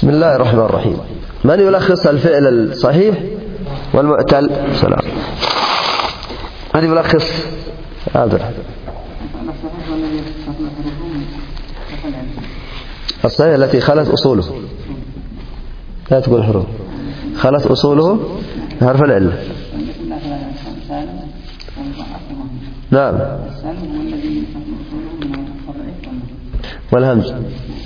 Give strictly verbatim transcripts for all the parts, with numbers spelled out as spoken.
بسم الله الرحمن الرحيم. من يلخص الفعل الصحيح والمعتل؟ سلام. من يلخص هذا الصحيح التي خلت أصوله، لا تقول حروف، خلت أصوله حرف العلة. نعم. والهمز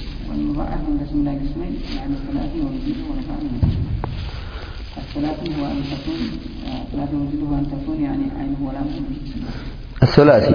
الثلاثي.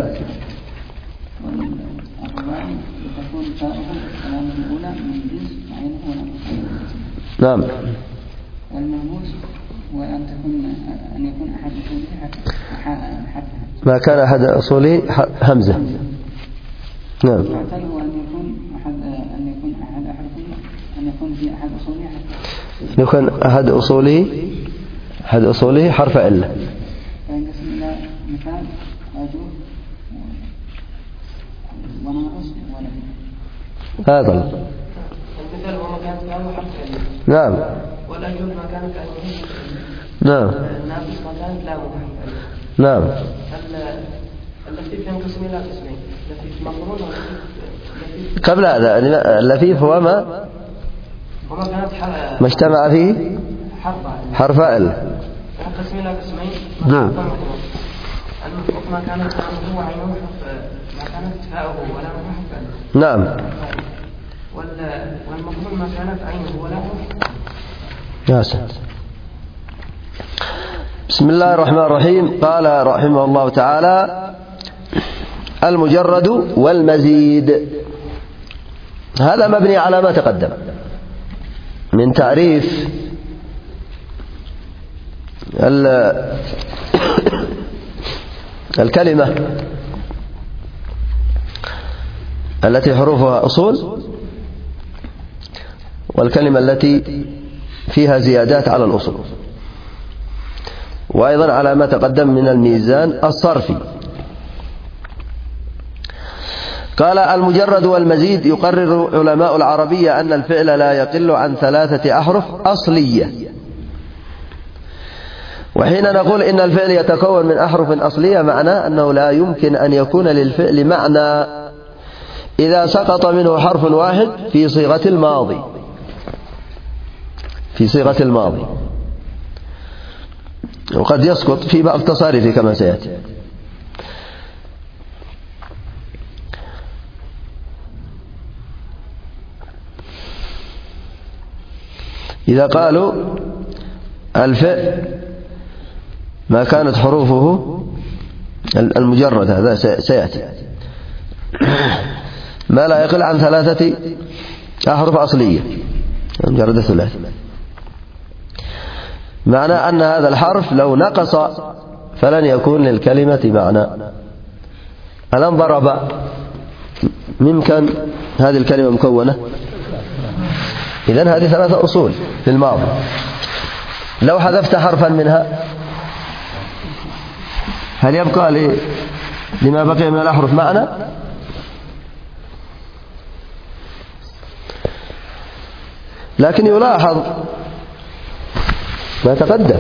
نعم. والمهموس هو أن تكون أن يكون أحد أصوله حرفا. ما كان أحد أصوله همزة. نعم. المعتل هو أن يكون أحد أن يكون أحد أحرفه أن يكون في أحد أصوله حرف. يكون أحد أصوله أحد أصوله حرف علة. فينقسم إلى مثال أجوف وناقص ولد. هذا المثال هو مكان كانوا حرف علة. نعم. والأجوف ما كانت أجوف. نعم. الناقص ما كانت لام حرف علة. نعم. اللفيف ينقسم إلى قسمين، لفيف مقرون ولفيف. قبل هذا اللفيف هو ما وما كانت ما اجتمع فيه حرف علة. ينقسم إلى قسمين. نعم. المفروض ما كانت لامه وعينه حرف، ما كانت فاؤه ولا حرف علة. نعم. والمقرون ما كانت عينه ولا ياسر. بسم الله الرحمن الرحيم. قال رحمه الله تعالى: المجرد والمزيد. هذا مبني على ما تقدم من تعريف الكلمة التي حروفها أصول، والكلمة التي فيها زيادات على الأصول، وأيضا على ما تقدم من الميزان الصرفي. قال: المجرد والمزيد. يقرر علماء العربية أن الفعل لا يقل عن ثلاثة أحرف أصلية. وحين نقول إن الفعل يتكون من أحرف أصلية، معناه أنه لا يمكن أن يكون للفعل معنى إذا سقط منه حرف واحد في صيغة الماضي في صيغة الماضي وقد يسقط في بعض تصاريفه كما سيأتي. إذا قالوا الفعل ما كانت حروفه المجرد، هذا سيأتي، ما لا يقل عن ثلاثة أحرف أصلية، مجرد ثلاثي، معنى أن هذا الحرف لو نقص فلن يكون للكلمة معنى. الآن ضرب، ممكن هذه الكلمة مكونة، إذن هذه ثلاثة أصول في الماضي. لو حذفت حرفا منها هل يبقى لما بقي من الأحرف معنى؟ لكن يلاحظ ما تقدم،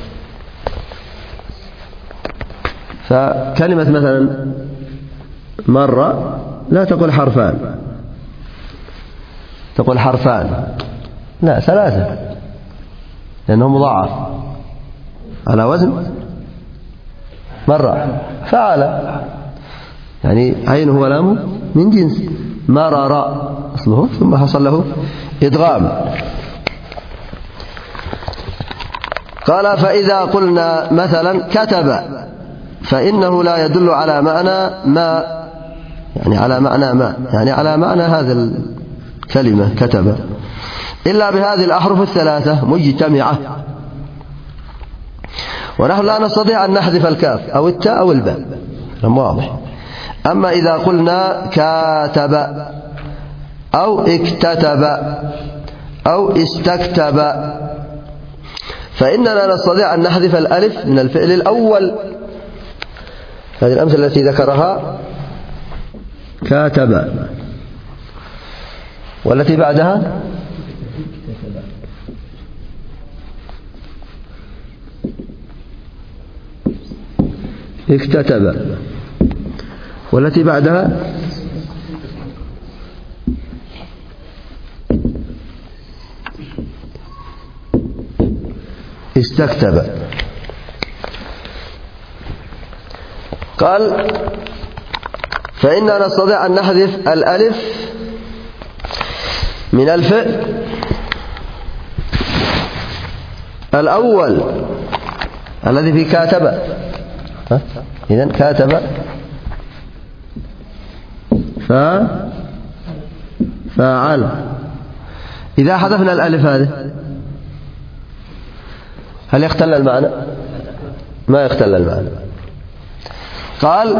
فكلمة مثلا مرة لا تقول حرفان، تقول حرفان، لا، ثلاثة، لأنه مضاعف على وزن مرة فعل، يعني عينه ولامه من جنس مرر أصله، ثم حصل له إدغام. قال: فإذا قلنا مثلا كتب، فإنه لا يدل على معنى ما، يعني على معنى ما، يعني على معنى هذا الكلمة كتب، إلا بهذه الأحرف الثلاثة مجتمعة. ونحن لا نستطيع أن نحذف الكاف أو التاء أو الباء، واضح. أما إذا قلنا كاتب أو اكتتب أو استكتب، فإننا نستطيع أن نحذف الألف من الفعل الأول. هذه الأمثلة التي ذكرها كاتب، والتي بعدها اكتتب، والتي بعدها استكتب. قال فإننا نستطيع أن نحذف الألف من الفعل الأول الذي في كاتب. إذن كاتب فا فاعل. إذا حذفنا الألف هذه هل يختل المعنى؟ ما يختل المعنى. قال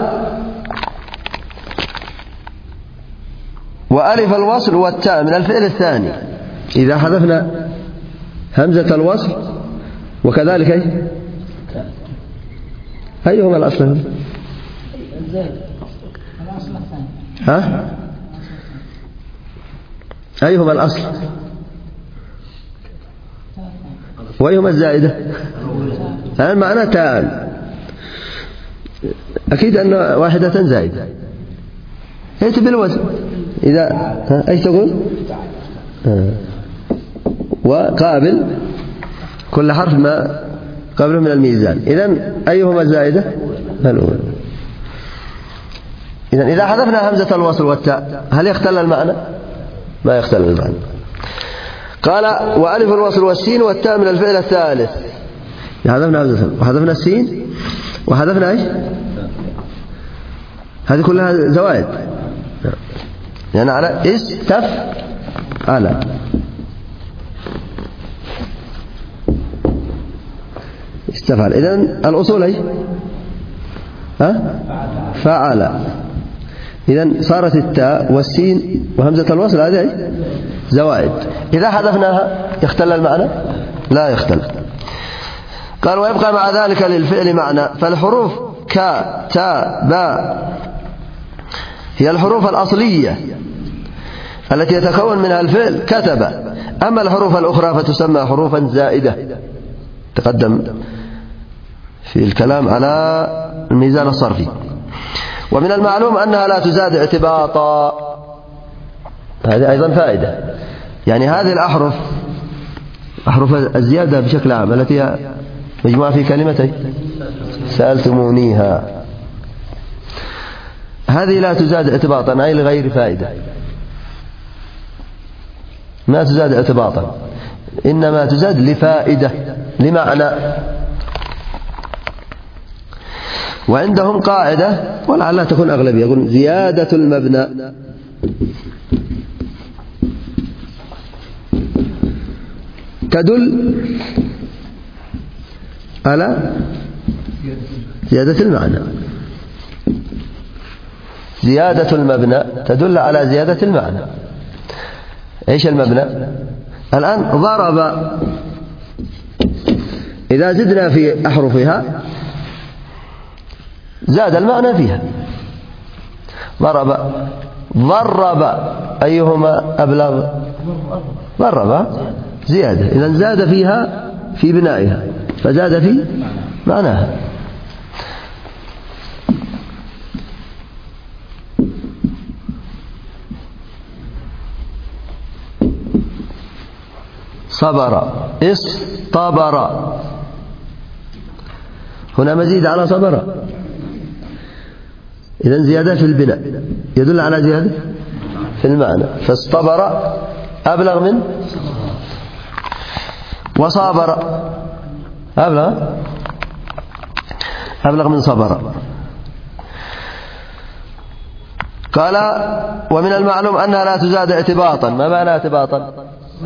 وألف الوصل والتاء من الفعل الثاني. إذا حذفنا همزة الوصل وكذلك أي أيهما الأصل؟ ها؟ أيهما الأصل؟ وأيهما الزائدة؟ الآن معنى تاء، أكيد أن واحدة زائدة هي بالوزن. إذا أيش تقول؟ وقابل كل حرف ما قبله من الميزان. إذن أيهما الزائدة؟ الأولى. إذن إذا حذفنا همزة الوصل والتاء هل يختل المعنى؟ ما يختل المعنى. قال وألف الوصل والسين والتاء من الفعل الثالث. حذفنا همزة وحذفنا السين وحذفنا ايش؟ هذه كلها زوائد يعني على استف على. استفعل. إذن الأصول ايش؟ ها؟ فعل. إذن صارت التاء والسين وهمزة الوصل هذه ايش؟ زوائد. إذا حذفناها يختل المعنى؟ لا يختل. قال ويبقى مع ذلك للفعل معنى. فالحروف كا تا با هي الحروف الأصلية التي يتكون منها الفعل كتب. أما الحروف الأخرى فتسمى حروفا زائدة. تقدم في الكلام على الميزان الصرفي. ومن المعلوم أنها لا تزاد اعتباطا. هذه أيضا فائدة. يعني هذه الأحرف أحرف الزيادة بشكل عام التي هي مجموعة في كلمتين سألتمونيها، هذه لا تزاد اعتباطا أي لغير فائدة، ما تزاد اعتباطا إنما تزاد لفائدة لمعنى. وعندهم قاعدة ولعلها تكون أغلبية يقول زيادة المبنى تدل على زيادة المعنى. زيادة المبنى تدل على زيادة المعنى. ايش المبنى؟ الآن ضرب إذا زدنا في أحرفها زاد المعنى فيها. ضرب ضرب أيهما أبلغ؟ ضرب زيادة. إذن زاد فيها في بنائها فزاد في معناها. صبر اصطبر هنا مزيد على صبر. إذن زيادة في البناء يدل على زيادة في المعنى. فاصطبر أبلغ من وصابر أبلغ أبلغ من صبر. قال ومن المعلوم أنها لا تزاد اعتباطا. ما معنى اعتباطا؟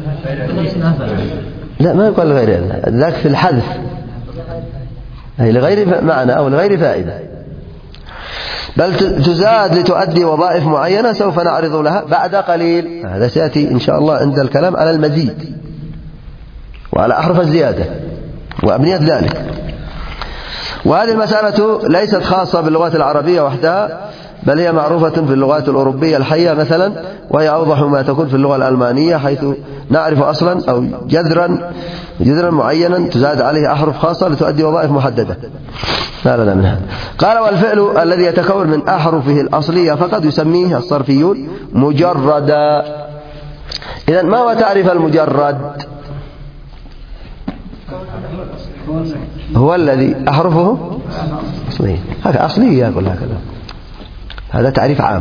لا ما يقال غير ذاك في الحذف أي لغير معنى أو لغير فائدة، بل تزاد لتؤدي وظائف معينة سوف نعرض لها بعد قليل. هذا سيأتي إن شاء الله عند الكلام على المزيد وعلى أحرف الزيادة وأبنية ذلك. وهذه المسألة ليست خاصة باللغات العربية وحدها، بل هي معروفة في اللغات الأوروبية الحية مثلا، وهي أوضح ما تكون في اللغة الألمانية، حيث نعرف أصلا أو جذرا جذرا معينا تزاد عليه أحرف خاصة لتؤدي وظائف محددة. لا لا منها. قال والفعل الذي يتكون من أحرفه الأصلية فقط يسميه الصرفيون مجردا. إذن ما هو تعريف المجرد؟ هو الذي أحرفه أصلية. هكذا أصلية يقول هكذا، هذا تعريف عام.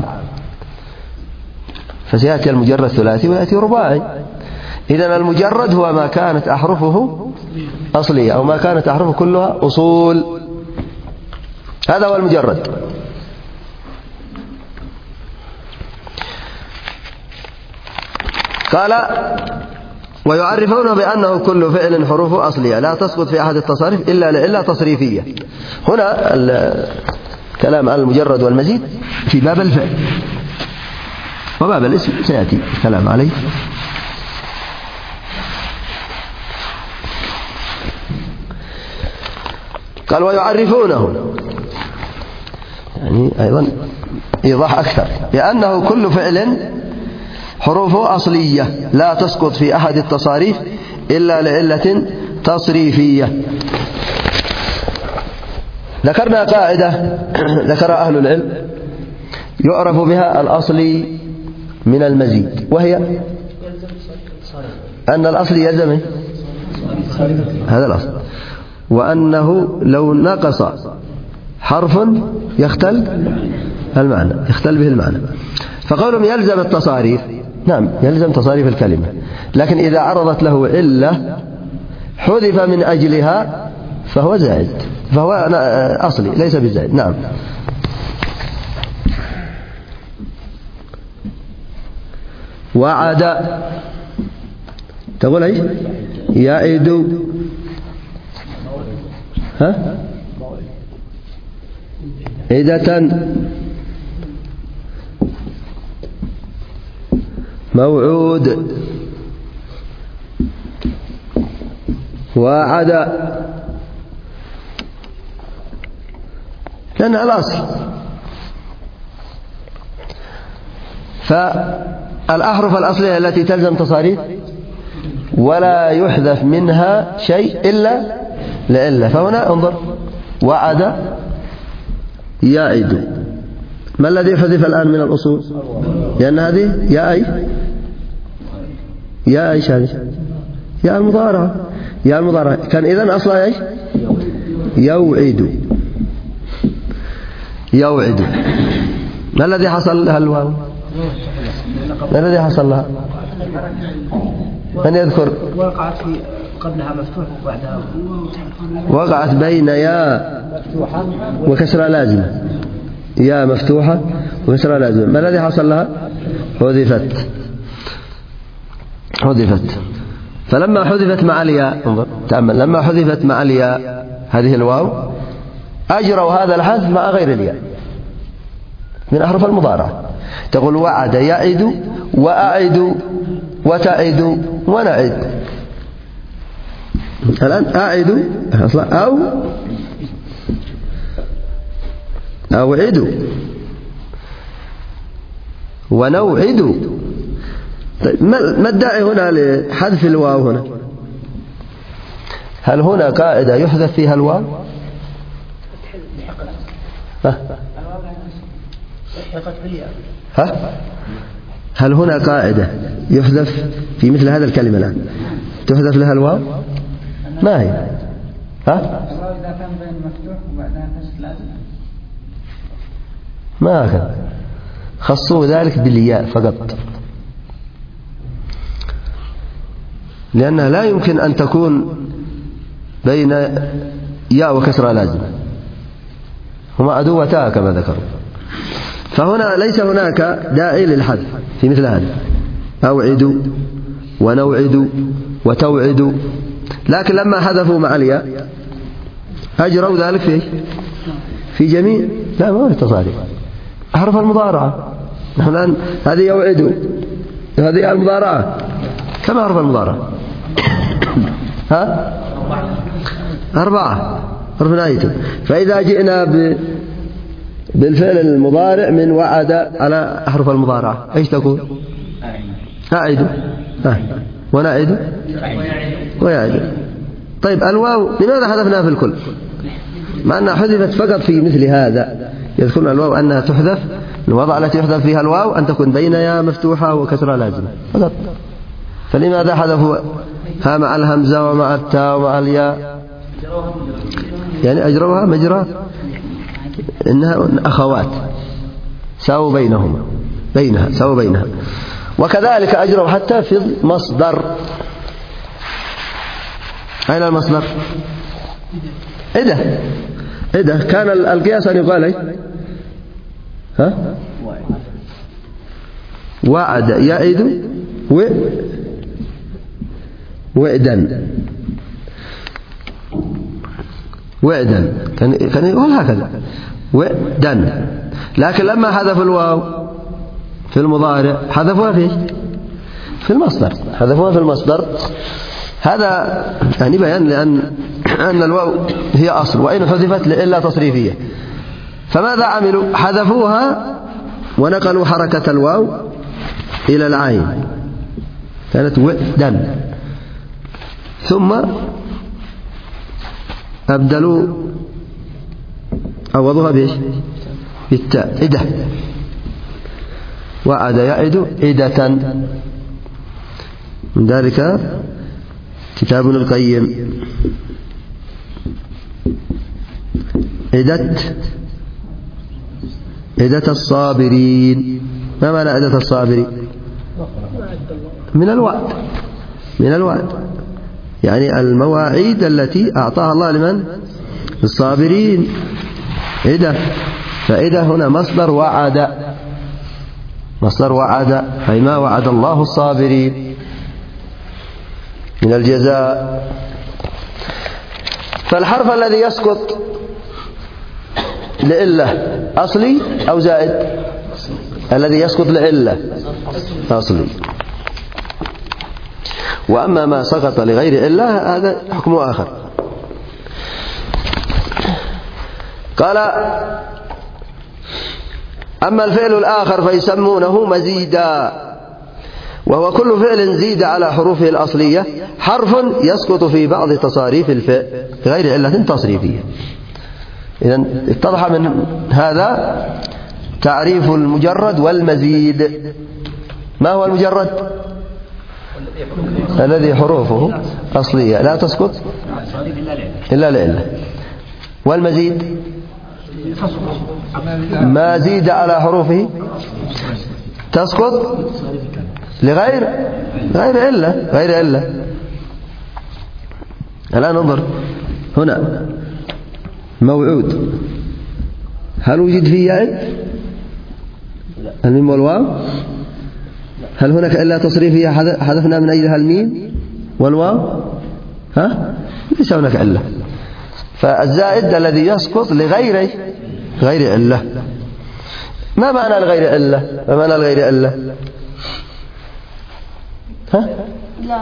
فسيأتي المجرد ثلاثي ويأتي رباعي. إذن المجرد هو ما كانت أحرفه أصلية أو ما كانت أحرفه كلها أصول، هذا هو المجرد. قال ويعرفونه بأنه كل فعل حروفه أصلية لا تسقط في أحد التصاريف إلا لعلة تصريفية. هنا الكلام عن المجرد والمزيد في باب الفعل، وباب الاسم سيأتي الكلام عليه. قال ويعرفونه، يعني أيضا إيضاح أكثر، بأنه كل فعل حروفه أصلية لا تسقط في أحد التصاريف إلا لعلة تصريفية. ذكرنا قاعدة ذكر أهل العلم يعرف بها الأصلي من المزيد، وهي أن الأصل يلزم هذا الأصل، وأنه لو نقص حرف يختل المعنى يختل به المعنى. فقولهم يلزم التصاريف، نعم يلزم تصاريف الكلمة، لكن إذا عرضت له علة حذف من أجلها فهو زائد، فهو أصلي ليس بالزائد. نعم. وعد تقول ايش؟ يعد، ها عدة، موعود، وعد، لأنها الأصل. فالأحرف الأصلية التي تلزم تصاريف ولا يحذف منها شيء إلا لعلة. فهنا انظر، وعد يعد، ما الذي حذف الآن من الأصول؟ لأن هذه يا أي يا أيش هذه يا المضارعة يا المضارعة كان إذن أصلها إيش؟ يوعد يوعد. ما الذي حصل لها الواو؟ ما الذي حصل لها؟ من يذكر؟ وقعت في قبلها مفتوح وبعدها وقعت بين يا وكسرة لازمة، يا مفتوحة وكسرة لازمة. ما الذي حصل لها؟ حذفت حذفت فلما حذفت مع الياء، تأمل، لما حذفت مع الياء هذه الواو أجروا هذا الحذف مع غير الياء من أحرف المضارعة. تقول وعد يعد وأعد وتعد ونعد. الآن أعد أو أوعد ونوعد. طيب ما الداعي هنا لحذف الواو هنا؟ هل هنا قاعدة يحذف فيها الواو؟ ها؟ ها؟ هل هنا قاعدة يحذف في مثل هذا الكلمة الآن تحذف لها الواو؟ ما هي؟ ها؟ إذا كان بين مفتوح وبعدها كسر لازم ما هكذا، خصوا ذلك بالياء فقط، لأنها لا يمكن أن تكون بين ياء وكسرة لازمة، هما عدوتا كما ذكروا. فهنا ليس هناك داعي للحذف في مثل هذا، أوعد ونوعد وتوعد. لكن لما حذفوا مع الياء أجروا ذلك في في جميع، لا ما هو التصاريف، أحرف المضارعة. نحن الآن هذه يوعد، هذه المضارعة كما أحرف المضارعة. ها أربعة حرف نهايته. فإذا جئنا بالفعل المضارع من وعد على أحرف المضارعة إيش تكون؟ أعد ونعد ويعد. طيب الواو لماذا حذفناها في الكل مع أنها حذفت فقط في مثل هذا؟ يذكرون الواو أنها تحذف، الوضع التي يحذف فيها الواو أن تكون بين يا مفتوحة وكسرة لازمة فقط. فلماذا حذفوا ها مع الهمزة ومع التاء ومع الياء؟ يعني أجروها مجرى إنها أخوات ساووا بينهما بينها ساووا بينها. وكذلك أجروا حتى في المصدر. أين المصدر؟ إذا إذا كان القياس أن يقال إيه؟ ها وعد يعد و وعدا وعدا كان كان يقول هكذا وعدا. لكن لما حذف الواو في المضارع حذفوها في في المصدر حذفوها في المصدر. هذا يعني بيان لأن أن الواو هي أصل وإن حذفت إلا تصريفية. فماذا عملوا؟ حذفوها ونقلوا حركة الواو إلى العين كانت وعدا، ثم أبدلوا عوضوها بإيش؟ بالتاء إدة. وعد يعد إدة. من ذلك كتاب القيم إدة إدة الصابرين. ما معنى إدة الصابرين؟ من الوعد من الوعد يعني المواعيد التي أعطاها الله لمن؟ الصابرين. إدة فإدة هنا مصدر وعد مصدر وعد أي ما وعد الله الصابرين من الجزاء. فالحرف الذي يسقط لعلة أصلي أو زائد؟ الذي يسقط لعلة أصلي. وأما ما سقط لغير علة هذا حكم آخر. قال أما الفعل الآخر فيسمونه مزيدا، وهو كل فعل زيد على حروفه الأصلية حرف يسقط في بعض تصاريف الفعل غير علة تصريفية. إذن اتضح من هذا تعريف المجرد والمزيد. ما هو المجرد؟ الذي حروفه أصلية لا تسقط إلا لعلة. والمزيد ما زيد على حروفه تسقط لغير غير علة غير علة. الآن انظر هنا موعود هل وجد فيه يعد؟ الميم والواو. هل هناك إلا تصريفية حذفنا من أجلها الميم والواو؟ ها؟ ليس هناك علة. فالزائد الذي يسقط لغير غير علة. ما معنى الغير علة؟ ما معنى الغير علة؟ ها؟ لا.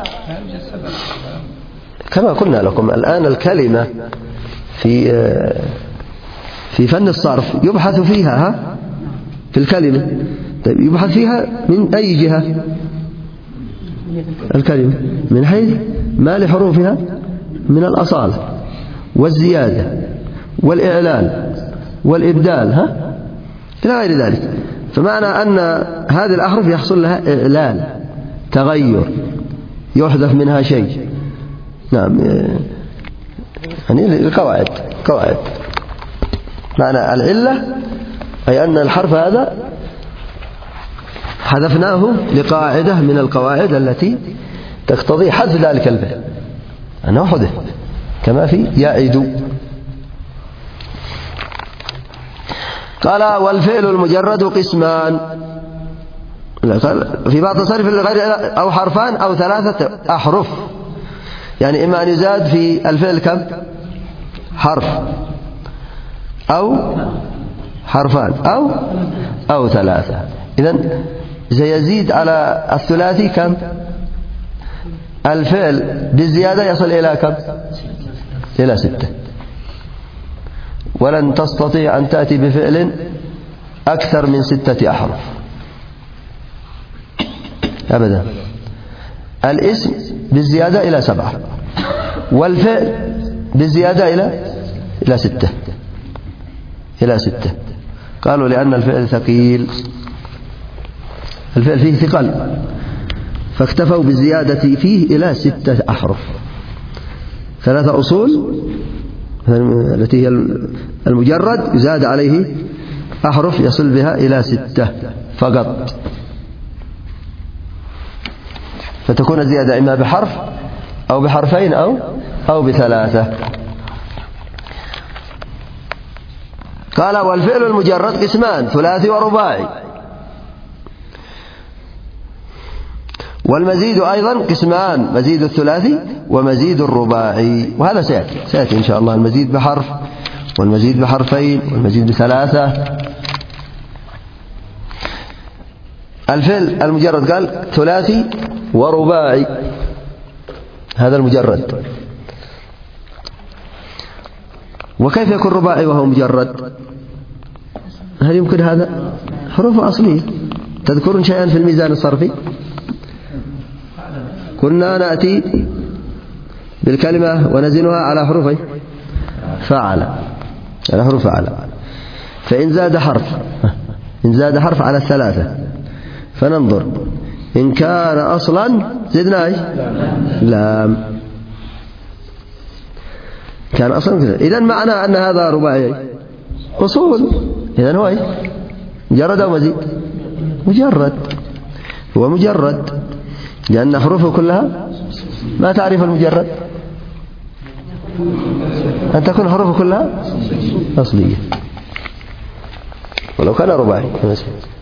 كما قلنا لكم الآن الكلمة في في فن الصرف يبحث فيها ها؟ في الكلمة. طيب يبحث فيها من أي جهة؟ الكلمة من حيث ما لحروفها من الأصالة والزيادة والإعلان والإبدال ها؟ إلى غير ذلك. فمعنى أن هذه الأحرف يحصل لها إعلان تغير يحذف منها شيء. نعم يعني القواعد قواعد. معنى العلة أي أن الحرف هذا حذفناه لقاعدة من القواعد التي تقتضي حذف ذلك الفعل أنه حذف كما في يعد. قال والفعل المجرد قسمان. في بعض تصرف الغير أو حرفان أو ثلاثة أحرف. يعني إما أن يزاد في الفعل كم حرف أو حرفان أو أو ثلاثة. إذن سيزيد على الثلاثي كم؟ الفعل بالزيادة يصل إلى كم؟ إلى ستة. ولن تستطيع أن تأتي بفعل أكثر من ستة أحرف أبدا. الاسم بالزيادة إلى سبعة، والفعل بالزيادة إلى إلى ستة إلى ستة. قالوا لأن الفعل ثقيل، الفعل فيه ثقل، فاكتفوا بالزيادة فيه إلى ستة أحرف. ثلاثة أصول التي هي المجرد يزاد عليه أحرف يصل بها إلى ستة فقط، فتكون الزيادة إما بحرف أو بحرفين أو أو بثلاثة. قال والفعل المجرد قسمان، ثلاثي ورباعي، والمزيد أيضا قسمان، مزيد الثلاثي ومزيد الرباعي، وهذا سيأتي سيأتي إن شاء الله، المزيد بحرف والمزيد بحرفين والمزيد بثلاثة. الفعل المجرد قال ثلاثي ورباعي، هذا المجرد. وكيف يكون رباعي وهو مجرد؟ هل يمكن هذا؟ حروف أصلية. تذكرون شيئا في الميزان الصرفي؟ كنا نأتي بالكلمة ونزنها على حروفين فعل، على حروف فعل. فإن زاد حرف إن زاد حرف على الثلاثة فننظر إن كان أصلا زدنا ايش؟ لام. كان أصلا كذا، إذن معنى أن هذا رباعي أصول، إذن هو ايش؟ مجرد أو مزيد؟ مجرد، هو مجرد، لأن حروفه كلها ما تعرف المجرد، أن تكون حروفه كلها أصلية، ولو كان رباعي.